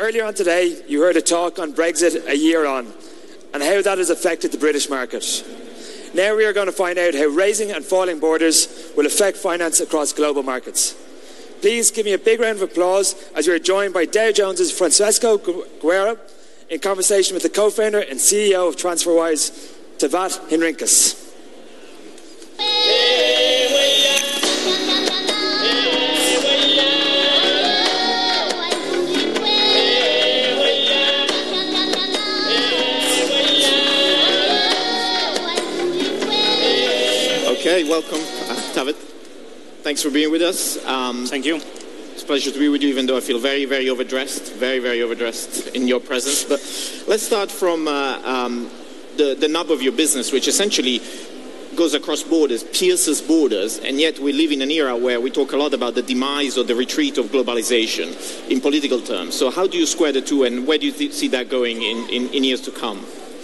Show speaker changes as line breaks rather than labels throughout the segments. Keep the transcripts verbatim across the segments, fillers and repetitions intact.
Earlier on today, you heard a talk on Brexit a year on and how that has affected the British market. Now we are going to find out how raising and falling borders will affect finance across global markets. Please give me a big round of applause as we are joined by Dow Jones' Francesco Guerra in conversation with the co-founder and C E O of TransferWise, Tavat Henriques.
Okay, welcome, uh, Tavat. Thanks for being with us. Um,
Thank you.
It's a pleasure to be with you, even though I feel very, very overdressed, very, very overdressed in your presence. But let's start from uh, um, the, the nub of your business, which essentially goes across borders, pierces borders, and yet we live in an era where we talk a lot about the demise or the retreat of globalization in political terms. So how do you square the two, and where do you th- see that going in, in, in years to come?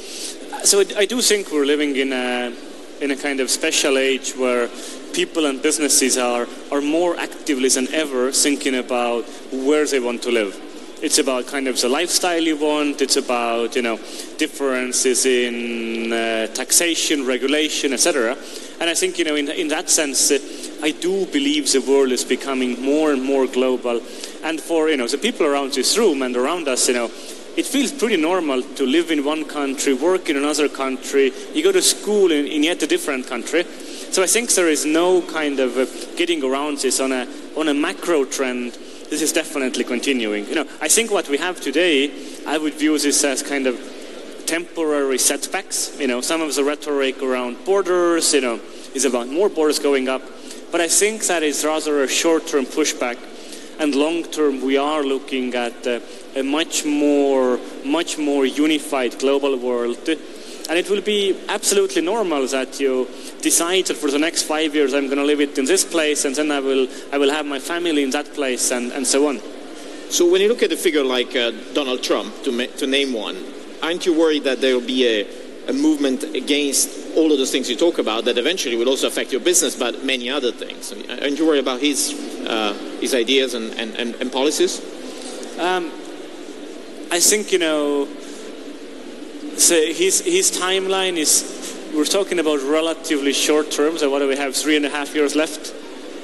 So I do think we're living in a in a kind of special age where people and businesses are, are more actively than ever thinking about where they want to live. It's about kind of the lifestyle you want. It's about, you know, differences in uh, taxation, regulation, et cetera. And I think, you know, in, in that sense, uh, I do believe the world is becoming more and more global. And for, you know, the people around this room and around us, you know, it feels pretty normal to live in one country, work in another country. You go to school in, in yet a different country. So I think there is no kind of uh, getting around this on a on a macro trend. This is definitely continuing. You know, I think what we have today, I would view this as kind of temporary setbacks. You know, some of the rhetoric around borders, you know, is about more borders going up. But I think that is rather a short-term pushback. And long-term, we are looking at uh, a much more, much more unified global world. And it will be absolutely normal that you decide that for the next five years I'm going to live it in this place, and then I will, I will have my family in that place, and, and so on.
So when you look at a figure like uh, Donald Trump, to, ma- to name one, aren't you worried that there will be a, a movement against all of those things you talk about that eventually will also affect your business, but many other things? I mean, aren't you worried about his uh, his ideas and, and, and, and policies?
Um, I think, you know, so his his timeline is, we're talking about relatively short term. So what do we have, three and a half years left?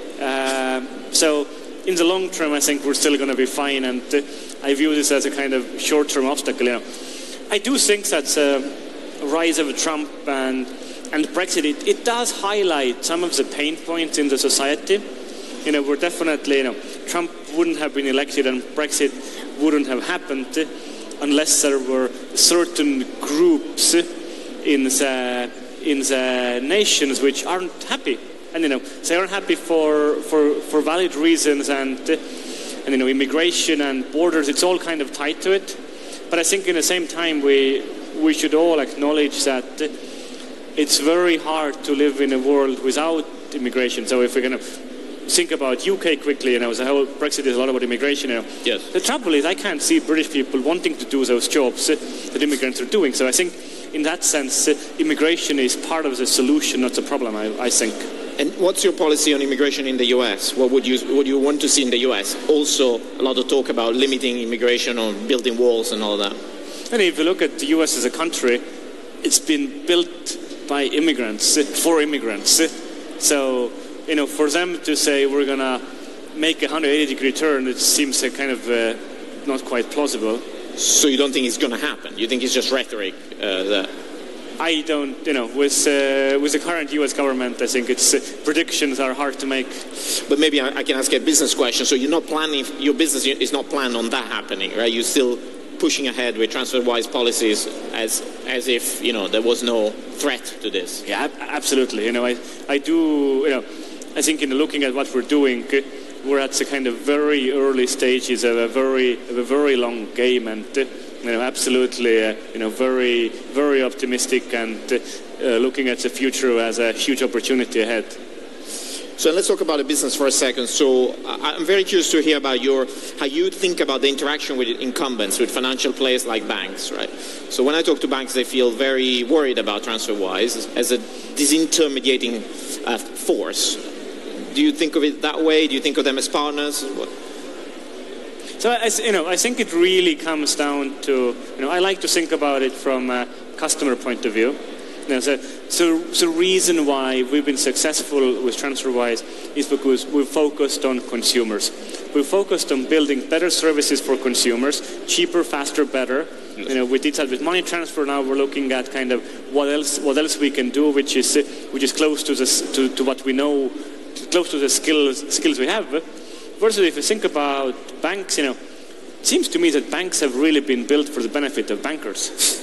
Um, so in the long term, I think we're still going to be fine. And uh, I view this as a kind of short-term obstacle. You know, I do think that the rise of Trump and and Brexit, it, it does highlight some of the pain points in the society. You know, we're definitely, you know, Trump wouldn't have been elected and Brexit wouldn't have happened unless there were certain groups in the in the nations which aren't happy, and you know they aren't happy for for, for valid reasons, and and you know immigration and borders, it's all kind of tied to it. But I think in the same time we we should all acknowledge that it's very hard to live in a world without immigration. So if we're going to think about U K quickly, you know, the whole Brexit is a lot about immigration. You know.
Yes.
The trouble is, I can't see British people wanting to do those jobs uh, that immigrants are doing. So I think, in that sense, uh, immigration is part of the solution, not the problem. I, I think.
And what's your policy on immigration in the U S? What would you what do you want to see in the U S? Also, a lot of talk about limiting immigration or building walls and all that.
And if you look at the U S as a country, it's been built by immigrants uh, for immigrants. Uh, so. You know, for them to say we're going to make a one hundred eighty degree turn, it seems a kind of uh, not quite plausible.
So you don't think it's going to happen? You think it's just rhetoric? Uh, that...
I don't, you know, with uh, with the current U S government, I think it's uh, predictions are hard to make.
But maybe I, I can ask a business question. So you're not planning, your business is not planned on that happening, right? You're still pushing ahead with TransferWise policies as as if, you know, there was no threat to this.
Yeah, absolutely. You know, I, I do, you know, I think in looking at what we're doing, we're at the kind of very early stages of a very of a very long game, and uh, you know, absolutely, uh, you know, very very optimistic, and uh, uh, looking at the future as a huge opportunity ahead.
So let's talk about the business for a second. So I'm very curious to hear about your how you think about the interaction with incumbents, with financial players like banks, right? So when I talk to banks, they feel very worried about TransferWise as a disintermediating uh, force. Do you think of it that way? Do you think of them as partners? What?
So I, you know, I think it really comes down to, you know, I like to think about it from a customer point of view. You know, so, so the reason why we've been successful with TransferWise is because we've focused on consumers. We've focused on building better services for consumers, cheaper, faster, better. You know, we did that with money transfer. Now we're looking at kind of what else, what else we can do, which is uh, which is close to this, to, to what we know, close to the skills skills we have. Versus, if you think about banks, you know, it seems to me that banks have really been built for the benefit of bankers.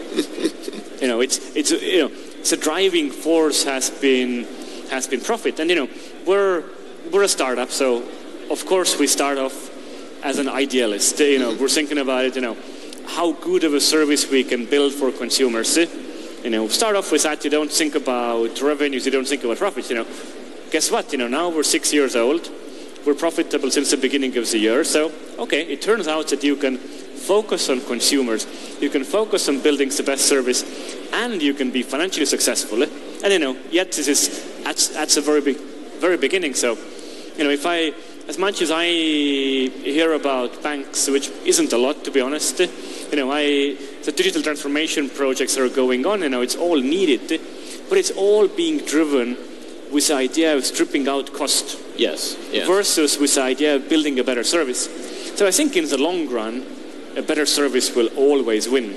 You know, it's it's you know, it's a driving force has been has been profit, and you know, we're we're a startup, so of course we start off as an idealist. You know, mm-hmm. We're thinking about it. You know, how good of a service we can build for consumers. You know, start off with that. You don't think about revenues. You don't think about profits. You know, guess what? You know, now we're six years old. We're profitable since the beginning of the year. So, okay, it turns out that you can focus on consumers, you can focus on building the best service, and you can be financially successful. And, you know, yet this is at, at the very, big, very beginning. So, you know, if I, as much as I hear about banks, which isn't a lot, to be honest, you know, I, the digital transformation projects that are going on, you know, it's all needed, but it's all being driven with the idea of stripping out cost.
Yes, yes.
Versus with the idea of building a better service. So I think in the long run, a better service will always win.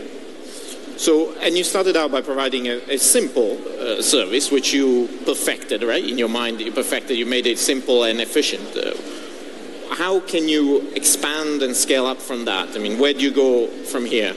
So, and you started out by providing a, a simple uh, service, which you perfected, right? In your mind, you perfected, you made it simple and efficient. Uh, how can you expand and scale up from that? I mean, where do you go from here?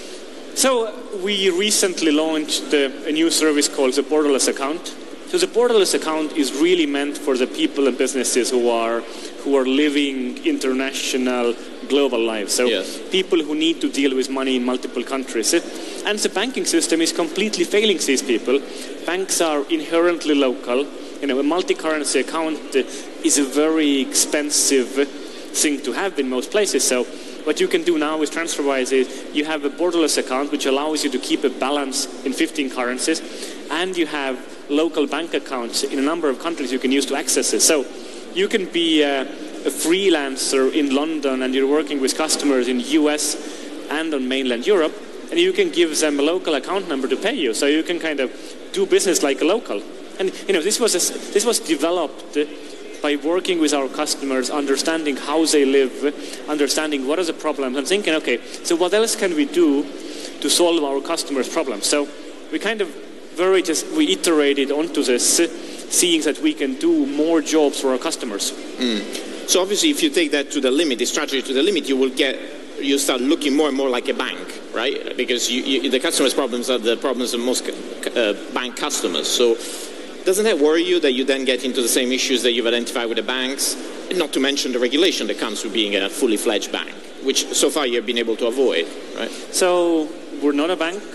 So, we recently launched uh, a new service called the Borderless Account. So the borderless account is really meant for the people and businesses who are who are living international, global lives. So yes. People who need to deal with money in multiple countries. And the banking system is completely failing these people. Banks are inherently local. You know, a multi-currency account is a very expensive thing to have in most places. So what you can do now with TransferWise is you have a borderless account which allows you to keep a balance in fifteen currencies, and you have local bank accounts in a number of countries you can use to access it. So you can be a, a freelancer in London and you're working with customers in the U S and on mainland Europe, and you can give them a local account number to pay you. So you can kind of do business like a local. And you know, this was a, this was developed by working with our customers, understanding how they live, understanding what are the problems, and thinking, okay, so what else can we do to solve our customers' problems? So we kind of very just we iterated onto this, uh, seeing that we can do more jobs for our customers.
Mm. So obviously, if you take that to the limit, the strategy to the limit, you will get, you start looking more and more like a bank, right? Because you, you, the customers' problems are the problems of most uh, bank customers. So doesn't that worry you that you then get into the same issues that you've identified with the banks? And not to mention the regulation that comes with being a fully fledged bank, which so far you've been able to avoid, right?
So we're not a bank.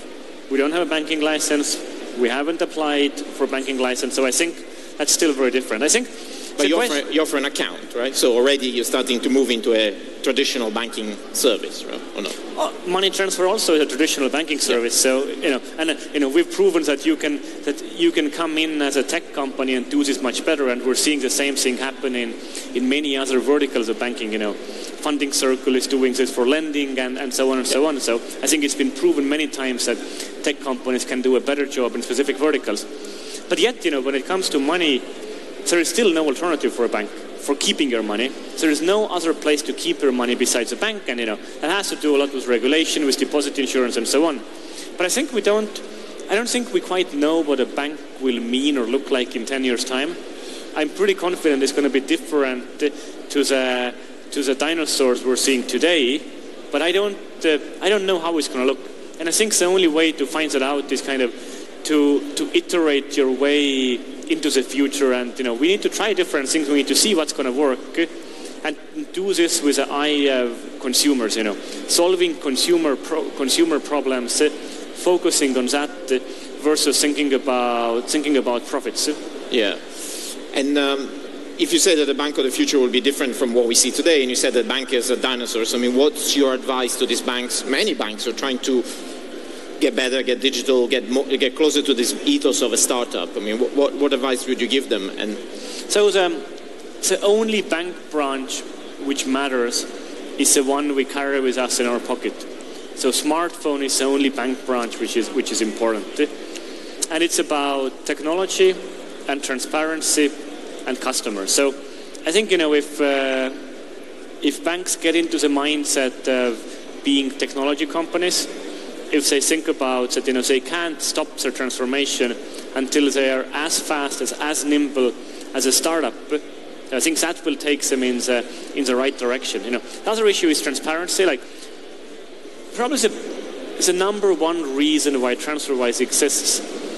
We don't have a banking license. We haven't applied for a banking license. So I think that's still very different. I think.
But you offer, you offer an account, right? So already you're starting to move into a traditional banking service, right? Or not?
Oh, money transfer also is a traditional banking service. Yeah. So you know, and uh, you know, we've proven that you can that you can come in as a tech company and do this much better. And we're seeing the same thing happen in in many other verticals of banking. You know. Funding Circle is doing this for lending and, and so on and so on. So I think it's been proven many times that tech companies can do a better job in specific verticals. But yet, you know, when it comes to money, there is still no alternative for a bank for keeping your money. There is no other place to keep your money besides a bank, and you know that has to do a lot with regulation, with deposit insurance, and so on. But I think we don't. I don't think we quite know what a bank will mean or look like in ten years' time. I'm pretty confident it's going to be different to the. to the dinosaurs we're seeing today, but I don't, uh, I don't know how it's going to look. And I think the only way to find that out is kind of to to iterate your way into the future. And you know, we need to try different things. We need to see what's going to work, and do this with the eye of consumers. You know, solving consumer pro- consumer problems, uh, focusing on that uh, versus thinking about thinking about profits.
Yeah, and. Um If you say that the bank of the future will be different from what we see today, and you said that bankers are dinosaurs, I mean, what's your advice to these banks? Many banks are trying to get better, get digital, get more, get closer to this ethos of a startup. I mean, what, what, what advice would you give them? And
so the, the only bank branch which matters is the one we carry with us in our pocket. So smartphone is the only bank branch which is which is important. And it's about technology and transparency and customers. So I think, you know, if uh, if banks get into the mindset of being technology companies, if they think about that, you know, they can't stop their transformation until they are as fast, as as nimble as a startup, I think that will take them in the in the right direction. You know, the other issue is transparency. Like, probably the, the number one reason why TransferWise exists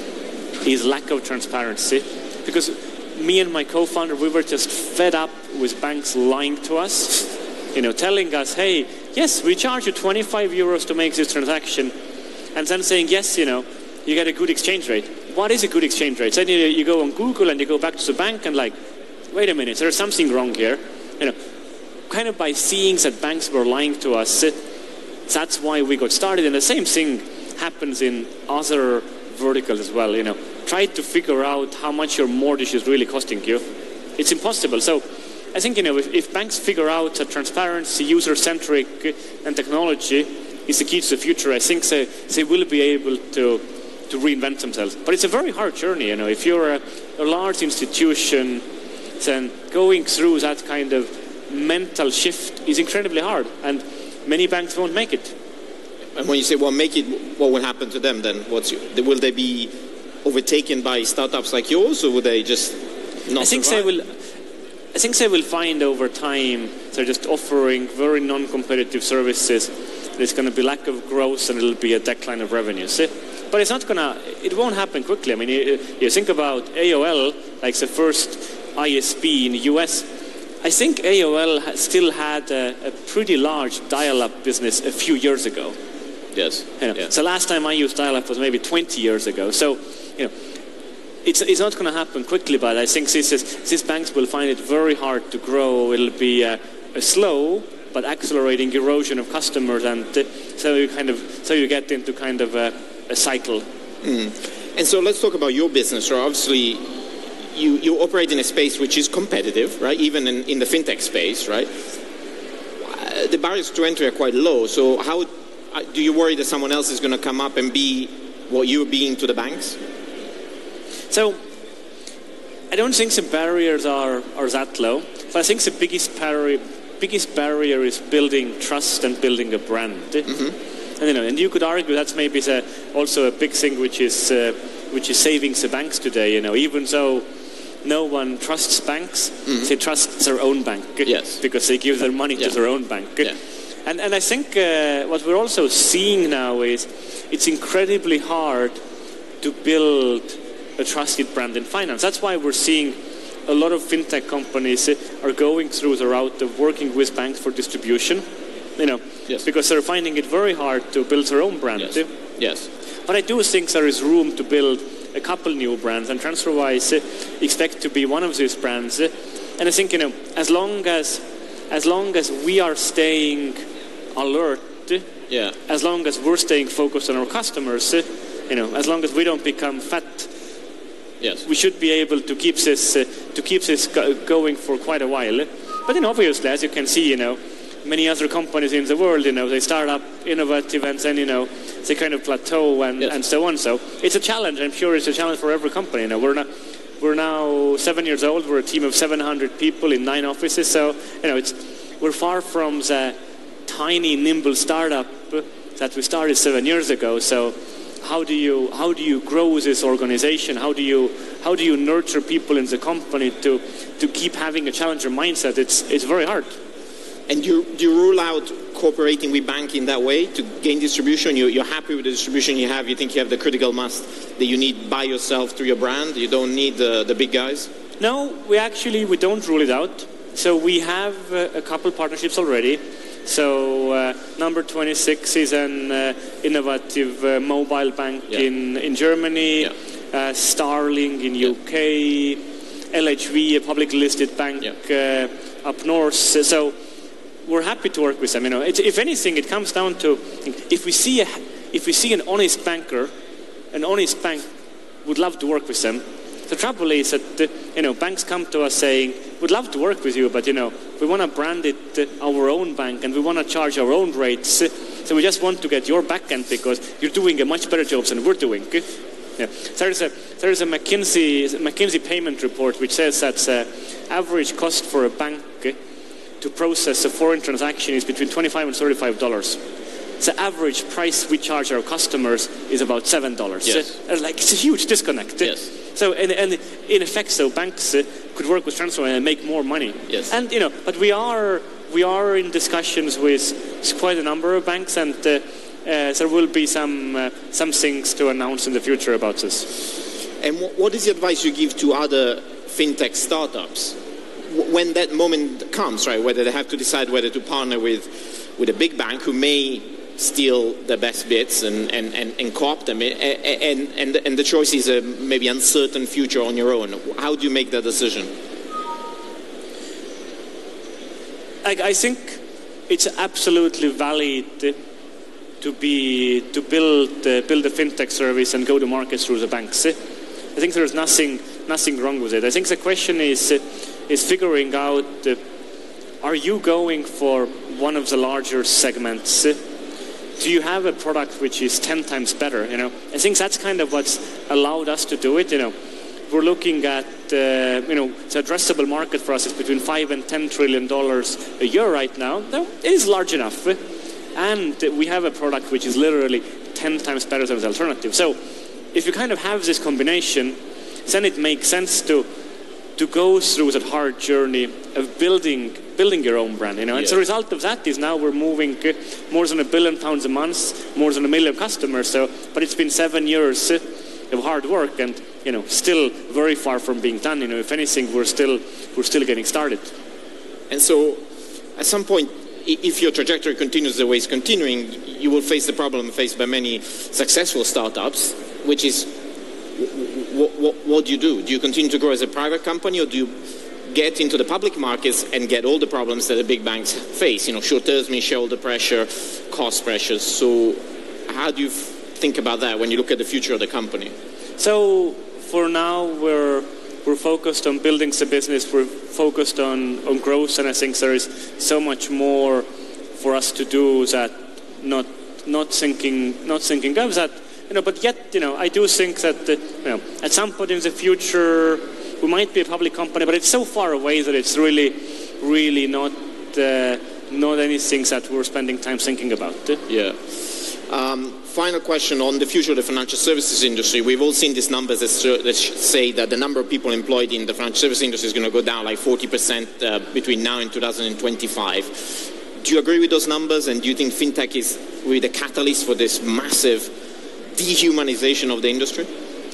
is lack of transparency. Because me and my co-founder, we were just fed up with banks lying to us. You know, telling us, hey, yes, we charge you twenty-five euros to make this transaction, and then saying, yes, you know, you get a good exchange rate. What is a good exchange rate? Then you, you go on Google and you go back to the bank and like, wait a minute, there's something wrong here. You know, kind of by seeing that banks were lying to us, that's why we got started. And the same thing happens in other verticals as well. You know, try to figure out how much your mortgage is really costing you. It's impossible. So I think, you know, if, if banks figure out that transparency, user-centric, and technology is the key to the future, I think they, they will be able to to reinvent themselves. But it's a very hard journey, you know. If you're a, a large institution, then going through that kind of mental shift is incredibly hard, and many banks won't make it.
And when you say, well, make it, what will happen to them then? What's your, will they be overtaken by startups like yours, or will they just not
I think
survive?
they will. I think they will find over time they're just offering very non-competitive services. There's going to be lack of growth, and it'll be a decline of revenue. See? But it's not gonna. It won't happen quickly. I mean, you, you think about A O L, like the first I S P in the U S. I think A O L ha- still had a, a pretty large dial-up business a few years ago.
Yes.
You know,
yeah.
So last time I used dial-up was maybe twenty years ago. So, you know, it's it's not going to happen quickly. But I think this is, these banks will find it very hard to grow. It'll be a, a slow but accelerating erosion of customers, and uh, so you kind of so you get into kind of a, a cycle.
Mm. And so let's talk about your business. So obviously, you, you operate in a space which is competitive, right? Even in, in the fintech space, right? Uh, the barriers to entry are quite low. So how uh, do you worry that someone else is going to come up and be what you're being to the banks?
So I don't think the barriers are, are that low. But I think the biggest barrier, biggest barrier is building trust and building a brand. Mm-hmm. And, you know, and you could argue that's maybe the, also a big thing which is uh, which is saving the banks today. You know, even though no one trusts banks, mm-hmm. they trust their own bank.
Yes.
Because they give their money
yeah.
to their own bank.
Yeah.
And and I think uh, what we're also seeing now is it's incredibly hard to build a trusted brand in finance. That's why we're seeing a lot of fintech companies are going through the route of working with banks for distribution. You know,
yes.
because they're finding it very hard to build their own brand.
Yes. yes.
But I do think there is room to build a couple new brands, and TransferWise uh, expect to be one of these brands. Uh, and I think, you know, as long as as long as we are staying alert,
yeah.
as long as we're staying focused on our customers, uh, you know, as long as we don't become fat,
yes.
we should be able to keep this uh, to keep this go- going for quite a while. But then, obviously, as you can see, you know, many other companies in the world, you know, they start up innovative and then, you know, they kind of plateau and,
yes.
and so on. So it's a challenge. I'm sure it's a challenge for every company. You know, we're not, we're now seven years old. We're a team of seven hundred people in nine offices. So, you know, it's we're far from the tiny, nimble startup that we started seven years ago. So how do you how do you grow this organization? How do you how do you nurture people in the company to to keep having a challenger mindset? It's it's very hard.
And do you, do you rule out cooperating with bank in that way to gain distribution? You, you're happy with the distribution you have? You think you have the critical mass that you need by yourself through your brand? You don't need the, the big guys?
No, we actually we don't rule it out. So we have uh, a couple partnerships already. So uh, Number twenty-six is an uh, innovative uh, mobile bank
yeah.
in, in Germany,
yeah.
uh, Starling in
yeah.
U K, L H V, a publicly listed bank
yeah.
uh, up north. So we're happy to work with them. You know, it, if anything, it comes down to if we see a, if we see an honest banker, an honest bank would love to work with them. The trouble is that the, you know banks come to us saying, we'd love to work with you, but, you know, we want to brand it uh, our own bank and we want to charge our own rates. Uh, so we just want to get your back end because you're doing a much better job than we're doing. Uh, yeah. There's a, there's a McKinsey, McKinsey payment report which says that uh, average cost for a bank uh, to process a foreign transaction is between twenty-five and thirty-five dollars. The average price we charge our customers is about seven dollars.
Yes.
Uh, like, it's a huge disconnect.
Yes.
So, and, and in effect, so banks uh, could work with TransferWise and make more money.
Yes.
And, you know, but we are we are in discussions with quite a number of banks, and uh, uh, there will be some uh, some things to announce in the future about this.
And w- what is the advice you give to other fintech startups w- when that moment comes, right? Whether they have to decide whether to partner with with a big bank who may steal the best bits and, and, and, and co-opt them, and, and, and, and the choice is a maybe uncertain future on your own. How do you make that decision?
I, I think it's absolutely valid to be to build uh, build a fintech service and go to market through the banks. I think there's nothing nothing wrong with it. I think the question is is figuring out uh, are you going for one of the larger segments? Do you have a product which is ten times better? You know, I think that's kind of what's allowed us to do it. You know, we're looking at uh, you know the addressable market for us is between five and ten trillion dollars a year right now. It is large enough, and we have a product which is literally ten times better than the alternative. So, if you kind of have this combination, then it makes sense to to go through that hard journey of building. building your own brand, you know. And
yeah.
the result of that is now we're moving uh, more than a billion pounds a month, more than a million customers. So, but it's been seven years uh, of hard work, and you know, still very far from being done. You know, if anything, we're still we're still getting started.
And so, at some point, if your trajectory continues the way it's continuing, you will face the problem faced by many successful startups, which is what, what, what do you do? Do you continue to grow as a private company, or do you get into the public markets and get all the problems that the big banks face? You know, short-term shareholder pressure, cost pressures. So how do you f- think about that when you look at the future of the company?
So for now, we're we're focused on building the business. We're focused on, on growth, and I think there is so much more for us to do that not not thinking not thinking of that. You know, but yet, you know, I do think that uh, you know, at some point in the future, we might be a public company, but it's so far away that it's really, really not uh, not anything that we're spending time thinking about.
Yeah. Um, final question on the future of the financial services industry. We've all seen these numbers that, that say that the number of people employed in the financial services industry is going to go down like forty percent uh, between now and two thousand twenty-five. Do you agree with those numbers? And do you think fintech is really the catalyst for this massive dehumanization of the industry?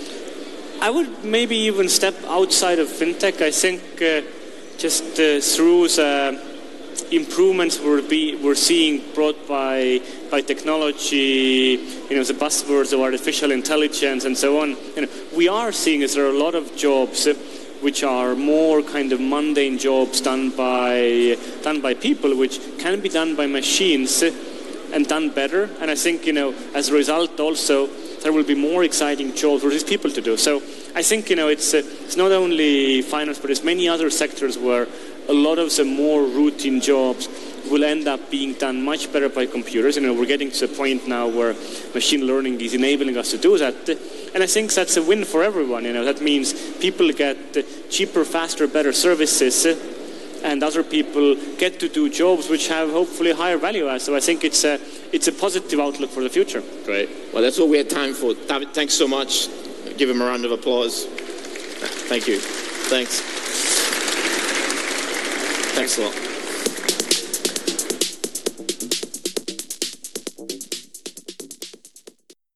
I would maybe even step outside of fintech. I think uh, just uh, through the improvements we're, be, we're seeing brought by by technology, you know, the buzzwords of artificial intelligence and so on. You know, we are seeing is there are a lot of jobs uh, which are more kind of mundane jobs done by done by people, which can be done by machines uh, and done better. And I think, you know, as a result also, there will be more exciting jobs for these people to do. So I think, you know, it's, uh, it's not only finance, but it's many other sectors where a lot of the more routine jobs will end up being done much better by computers. You know, we're getting to the point now where machine learning is enabling us to do that. And I think that's a win for everyone. You know, that means people get cheaper, faster, better services, and other people get to do jobs which have hopefully higher value add. So I think it's a it's a positive outlook for the future.
Great. Well, that's all we had time for. David, thanks so much. Give him a round of applause. Thank you. Thanks. Thanks a lot.